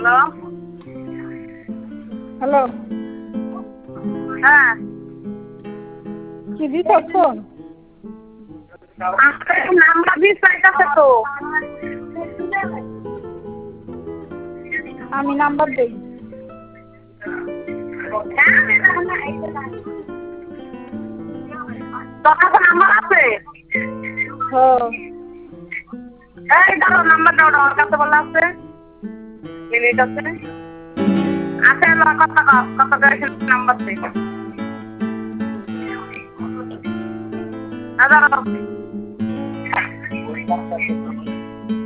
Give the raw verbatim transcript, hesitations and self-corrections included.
Hello hello হ্যাঁ কি দিছ ফোন? নাম্বার দিস পাইতাছে তো আমি নাম্বার দেই। তোর কাছে নাম্বার আছে? হ্যাঁ এই দাও নাম্বার দাও, ওর কাছে বলা আছে মিনিট আছে আছে আমার কথা কও, কথা কয়ে নাম্বার দে। দাদা